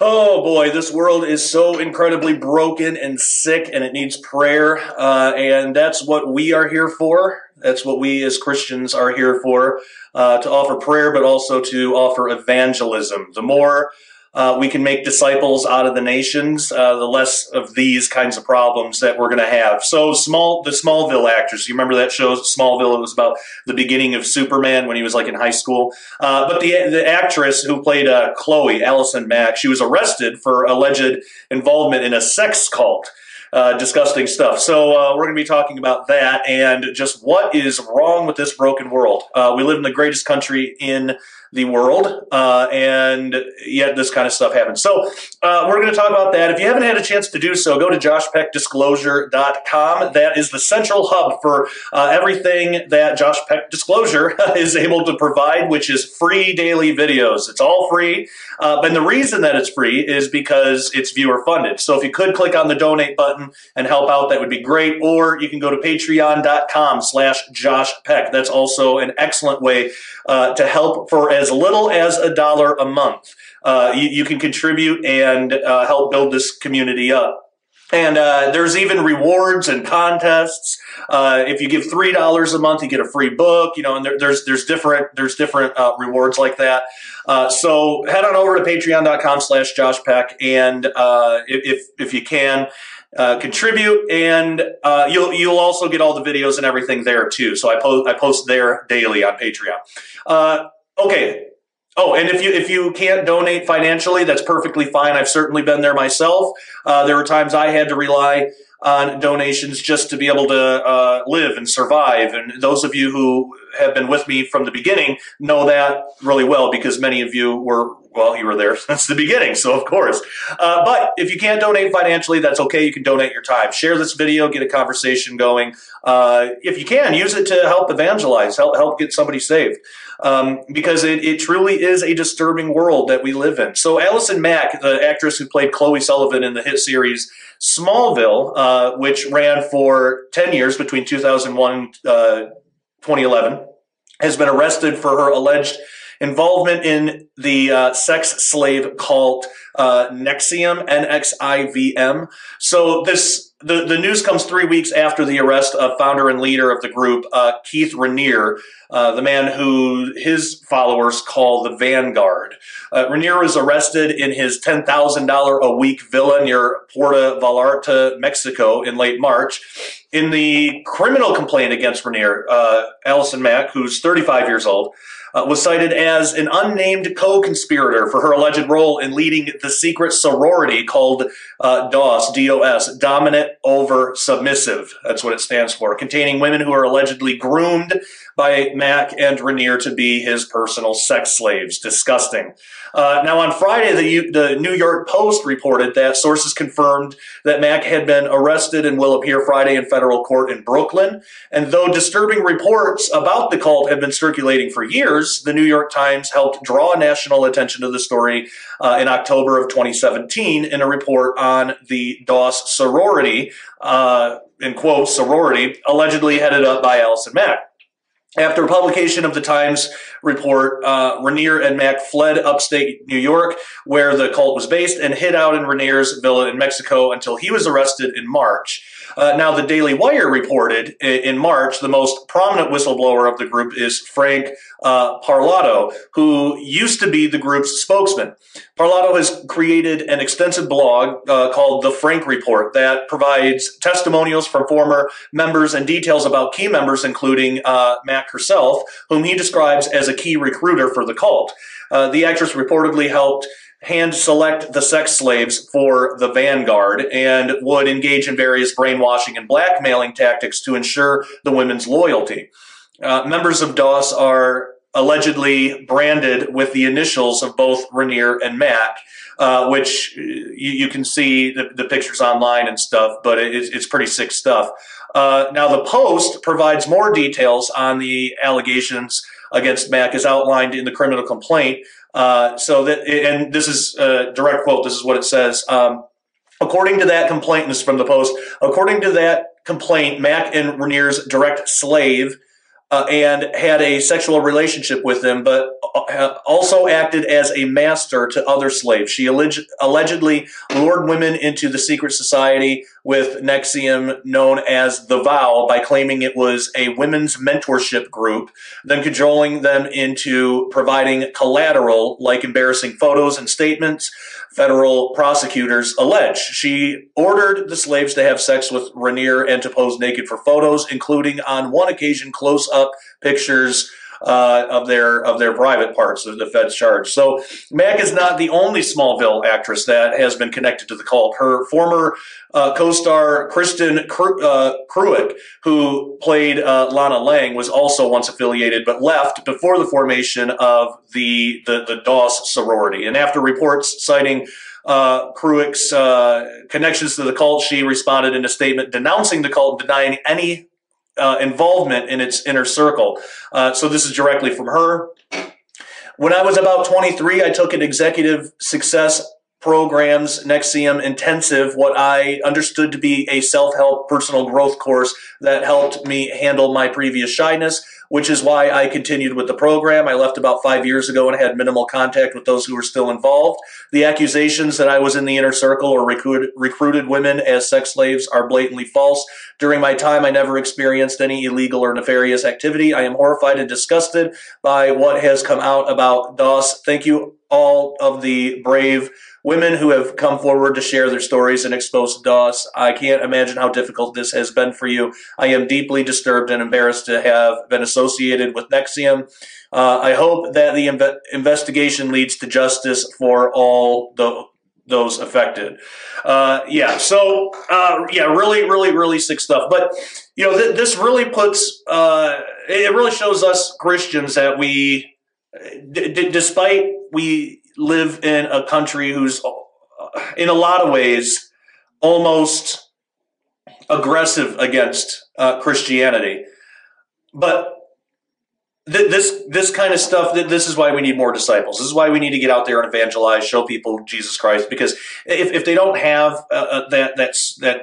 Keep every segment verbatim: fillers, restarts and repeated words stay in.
Oh boy, this world is so incredibly broken and sick, and it needs prayer. Uh, and that's what we are here for. That's what we as Christians are here for, uh, to offer prayer, but also to offer evangelism. The more uh, we can make disciples out of the nations, uh, the less of these kinds of problems that we're going to have. So small, the Smallville actress, you remember that show, Smallville? It was about the beginning of Superman when he was like in high school. Uh, but the the actress who played uh, Chloe, Allison Mack, she was arrested for alleged involvement in a sex cult. Uh, disgusting stuff. So uh, we're going to be talking about that and just what is wrong with this broken world. Uh, we live in the greatest country in the world, uh, and yet this kind of stuff happens. So uh, we're going to talk about that. If you haven't had a chance to do so, go to josh peck disclosure dot com. That is the central hub for uh, everything that Josh Peck Disclosure is able to provide, which is free daily videos. It's all free. Uh, and the reason that it's free is because it's viewer funded. So if you could click on the donate button and help out, that would be great. Or you can go to patreon dot com slash Josh Peck. That's also an excellent way uh, to help for as little as a dollar a month. Uh, you, you can contribute and uh, help build this community up. And uh, there's even rewards and contests. Uh, if you give three dollars a month, you get a free book. You know, and there, there's there's different there's different uh, rewards like that. Uh, so head on over to patreon dot com slash Josh Peck, and uh, if if you can. Uh, contribute, and uh, you'll you'll also get all the videos and everything there too. So I post I post there daily on Patreon. Uh, okay. Oh, and if you if you can't donate financially, that's perfectly fine. I've certainly been there myself. Uh, there were times I had to rely on donations just to be able to uh, live and survive. And those of you who have been with me from the beginning know that really well, because many of you were, well, you were there since the beginning, so of course. Uh, but if you can't donate financially, that's okay. You can donate your time. Share this video, get a conversation going. Uh, if you can, use it to help evangelize, help, help get somebody saved. Um, because it, it truly is a disturbing world that we live in. So Allison Mack, the actress who played Chloe Sullivan in the hit series Smallville, uh, which ran for ten years between two thousand one and uh, twenty eleven, has been arrested for her alleged involvement in the uh, sex slave cult uh, N X I V M, N X I V M. So this the, the news comes three weeks after the arrest of founder and leader of the group, uh, Keith Raniere, uh, the man who his followers call the Vanguard. Uh, Raniere was arrested in his ten thousand dollars a week villa near Puerto Vallarta, Mexico in late March. In the criminal complaint against Raniere, uh, Allison Mack, who's thirty-five years old, Uh, was cited as an unnamed co-conspirator for her alleged role in leading the secret sorority called uh, DOS, D O S, Dominant Over Submissive. That's what it stands for, containing women who are allegedly groomed by Mack and Raniere to be his personal sex slaves. Disgusting. Uh, now, on Friday, the, the New York Post reported that sources confirmed that Mack had been arrested and will appear Friday in federal court in Brooklyn. And though disturbing reports about the cult had been circulating for years, the New York Times helped draw national attention to the story uh, in October of twenty seventeen in a report on the DOS sorority, uh, in quotes, sorority, allegedly headed up by Allison Mack. After publication of the Times report, uh, Raniere and Mack fled upstate New York, where the cult was based, and hid out in Raniere's villa in Mexico until he was arrested in March. Uh, now, the Daily Wire reported in March the most prominent whistleblower of the group is Frank uh, Parlato, who used to be the group's spokesman. Parlato has created an extensive blog uh, called The Frank Report that provides testimonials from former members and details about key members, including uh, Mack herself, whom he describes as a key recruiter for the cult. Uh, the actress reportedly helped hand select the sex slaves for the Vanguard and would engage in various brainwashing and blackmailing tactics to ensure the women's loyalty. Uh, members of DOS are allegedly branded with the initials of both Raniere and Mack, uh, which you, you can see the, the pictures online and stuff, but it, it's pretty sick stuff. Uh, now, the Post provides more details on the allegations against Mack as outlined in the criminal complaint. Uh, so that, and this is a direct quote, this is what it says. Um, according to that complaint, and this is from the Post, according to that complaint, Mack and Raniere's direct slave, uh, and had a sexual relationship with them, but uh, also acted as a master to other slaves. She alleg- allegedly lured women into the secret society with N X I V M known as The Vow by claiming it was a women's mentorship group, then cajoling them into providing collateral like embarrassing photos and statements, federal prosecutors allege. She ordered the slaves to have sex with Rainier and to pose naked for photos, including on one occasion close-up pictures Uh, of their of their private parts that the feds charge. So Mack is not the only Smallville actress that has been connected to the cult. Her former uh, co-star Kristen Kru- uh, Kruick, who played uh, Lana Lang, was also once affiliated but left before the formation of the the, the Doss sorority. And after reports citing uh, Kruick's uh, connections to the cult, she responded in a statement denouncing the cult and denying any Uh, involvement in its inner circle. Uh, so this is directly from her. When I was about twenty-three, I took an executive success programs N X I V M intensive, what I understood to be a self-help personal growth course that helped me handle my previous shyness, which is why I continued with the program. I left about five years ago and had minimal contact with those who were still involved. The accusations that I was in the inner circle or recruited, recruited women as sex slaves are blatantly false. During my time, I never experienced any illegal or nefarious activity. I am horrified and disgusted by what has come out about Doss. Thank you all of the brave women who have come forward to share their stories and expose Doss. I can't imagine how difficult this has been for you. I am deeply disturbed and embarrassed to have been associated with N X I V M. Uh, I hope that the inve- investigation leads to justice for all the, those affected. Uh, yeah, so, uh, yeah, really, really, really sick stuff. But, you know, th- this really puts, uh, it really shows us Christians that we, d- d- despite we live in a country who's, in a lot of ways, almost aggressive against uh, Christianity. But th- this this kind of stuff, th- this is why we need more disciples. This is why we need to get out there and evangelize, show people Jesus Christ. Because if, if they don't have uh, that that that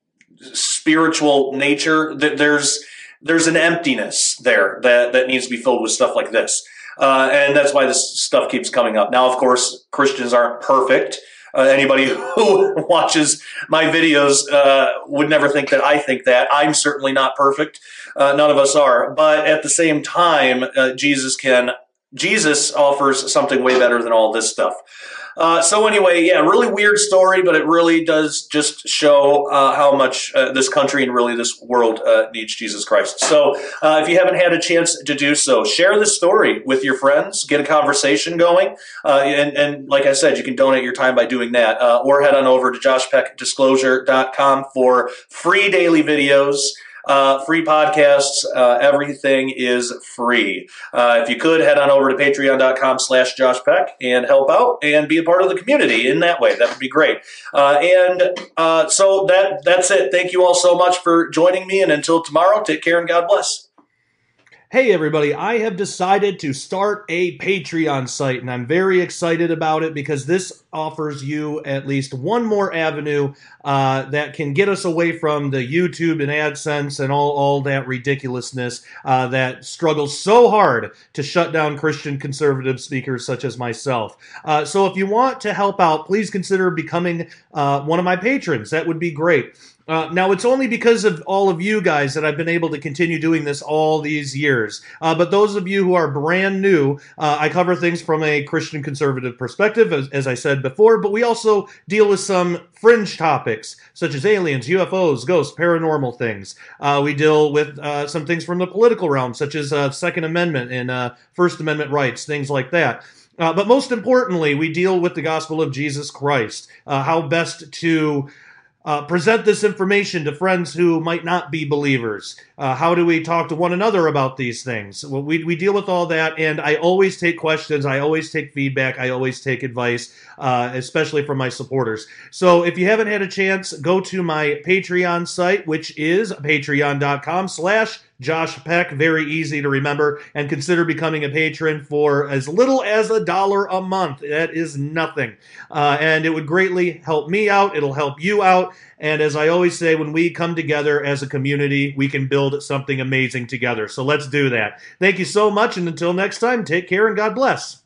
spiritual nature, th- there's there's an emptiness there that, that needs to be filled with stuff like this. Uh, and that's why this stuff keeps coming up. Now, of course, Christians aren't perfect. Uh, anybody who watches my videos uh, would never think that I think that. I'm certainly not perfect. Uh, none of us are. But at the same time, uh, Jesus can. Jesus offers something way better than all this stuff. Uh, so anyway, yeah, really weird story, but it really does just show uh, how much uh, this country and really this world uh, needs Jesus Christ. So uh, if you haven't had a chance to do so, share this story with your friends, get a conversation going. Uh, and, and like I said, you can donate your time by doing that. Uh, or head on over to josh peck disclosure dot com for free daily videos. Uh, free podcasts, uh, everything is free. Uh, if you could, head on over to patreon.com slash Josh Peck and help out and be a part of the community in that way. That would be great. Uh, and uh, so that that's it. Thank you all so much for joining me. And until tomorrow, take care and God bless. Hey everybody, I have decided to start a Patreon site, and I'm very excited about it because this offers you at least one more avenue uh, that can get us away from the YouTube and AdSense and all, all that ridiculousness uh, that struggles so hard to shut down Christian conservative speakers such as myself. Uh, so if you want to help out, please consider becoming uh, one of my patrons. That would be great. Uh, now, it's only because of all of you guys that I've been able to continue doing this all these years. Uh, but those of you who are brand new, uh, I cover things from a Christian conservative perspective, as, as I said before, but we also deal with some fringe topics, such as aliens, U F Os, ghosts, paranormal things. Uh, we deal with uh, some things from the political realm, such as uh, Second Amendment and uh, First Amendment rights, things like that. Uh, but most importantly, we deal with the gospel of Jesus Christ, uh, how best to Uh, present this information to friends who might not be believers. Uh, how do we talk to one another about these things? Well, we, we deal with all that, and I always take questions, I always take feedback, I always take advice, uh, especially from my supporters. So if you haven't had a chance, go to my Patreon site, which is patreon.com slash Josh Peck, very easy to remember, and consider becoming a patron for as little as a dollar a month. That is nothing. Uh, and it would greatly help me out. It'll help you out. And as I always say, when we come together as a community, we can build something amazing together. So let's do that. Thank you so much. And until next time, take care and God bless.